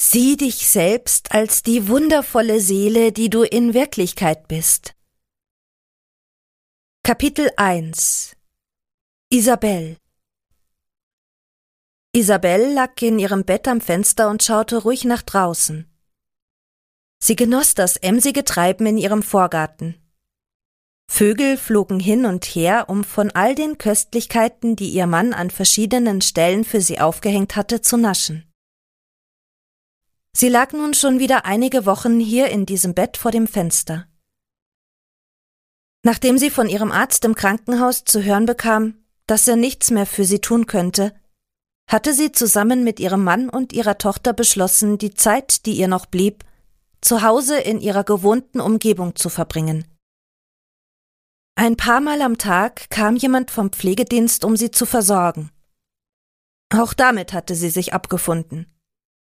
Sieh dich selbst als die wundervolle Seele, die du in Wirklichkeit bist. Kapitel 1 Isabelle Isabelle lag in ihrem Bett am Fenster und schaute ruhig nach draußen. Sie genoss das emsige Treiben in ihrem Vorgarten. Vögel flogen hin und her, um von all den Köstlichkeiten, die ihr Mann an verschiedenen Stellen für sie aufgehängt hatte, zu naschen. Sie lag nun schon wieder einige Wochen hier in diesem Bett vor dem Fenster. Nachdem sie von ihrem Arzt im Krankenhaus zu hören bekam, dass er nichts mehr für sie tun könnte, hatte sie zusammen mit ihrem Mann und ihrer Tochter beschlossen, die Zeit, die ihr noch blieb, zu Hause in ihrer gewohnten Umgebung zu verbringen. Ein paar Mal am Tag kam jemand vom Pflegedienst, um sie zu versorgen. Auch damit hatte sie sich abgefunden.